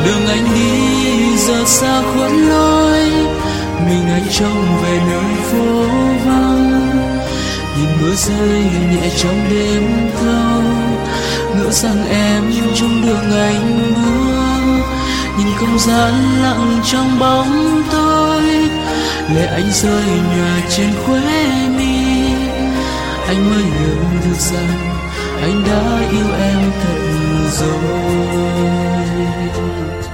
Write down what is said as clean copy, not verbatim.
Đường anh đi giờ xa khuất lối, mình anh trông về nơi phố vắng. Nhìn mưa rơi nhẹ trong đêm thâu, ngỡ rằng em trong đường anh mưa. Nhìn không gian lặng trong bóng tối, lệ anh rơi nhòa trên khóe mi. Anh mới nhận được rằng anh đã yêu em thật rồi.